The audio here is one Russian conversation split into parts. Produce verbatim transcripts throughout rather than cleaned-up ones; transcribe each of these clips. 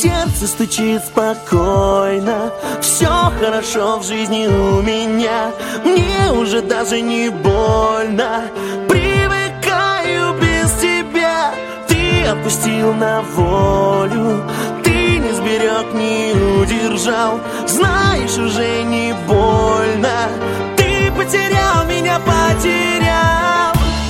Сердце стучит спокойно, все хорошо в жизни у меня. Мне уже даже не больно, привыкаю без тебя. Ты отпустил на волю, ты не сберег, не удержал. Знаешь, уже не больно, ты потерял меня, потерял.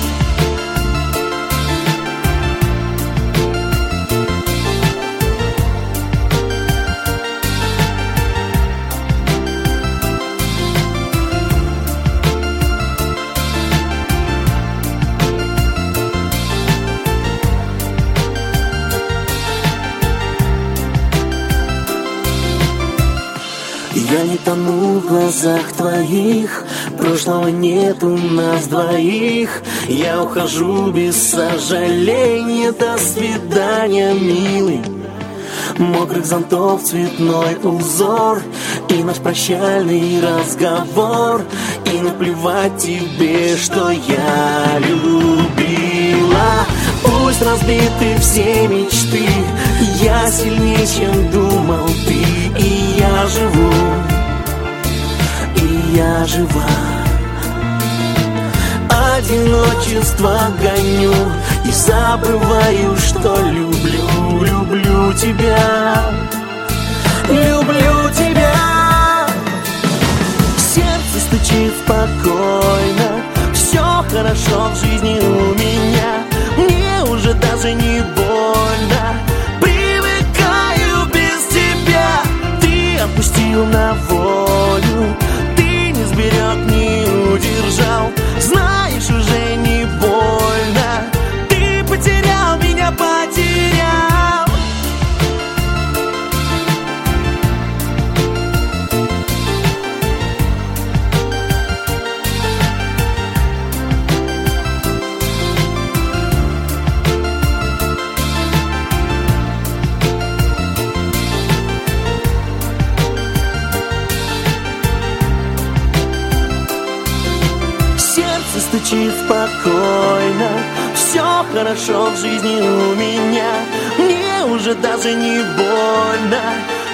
Я не тону в глазах твоих, прошлого нет у нас двоих. Я ухожу без сожаления, до свидания, милый. Мокрых зонтов цветной узор и наш прощальный разговор. И наплевать тебе, что я любила. Пусть разбиты все мечты, я сильнее, чем думал ты. И я живу, и я жива. Одиночество гоню и забываю, что люблю, люблю тебя, люблю тебя. Сердце стучит спокойно, все хорошо в жизни у меня. Мне уже даже не больно, привыкаю без тебя. Ты отпустил на волю, ты не сберег, не удержал. Знаешь, уже не больно, ты потерял меня, потерял. Стучит спокойно, все хорошо в жизни у меня. Мне уже даже не больно,